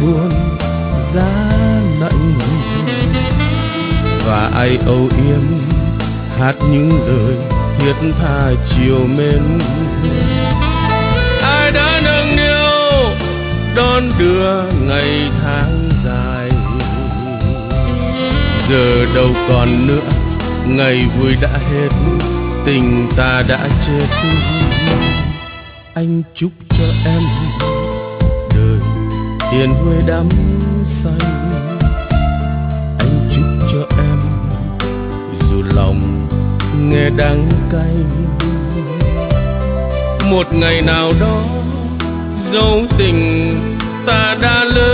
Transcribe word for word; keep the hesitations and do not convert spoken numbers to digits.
buồn giá lạnh, và ai âu yếm hát những lời thiết tha chiều mến. Ai đã nâng niu đón đưa ngày tháng dài, giờ đâu còn nữa, ngày vui đã hết, tình ta đã chết. Anh chúc cho em đời hiền huê đắm say, anh chúc cho em dù lòng nghe đắng cay, một ngày nào đó dấu tình ta đã lớn.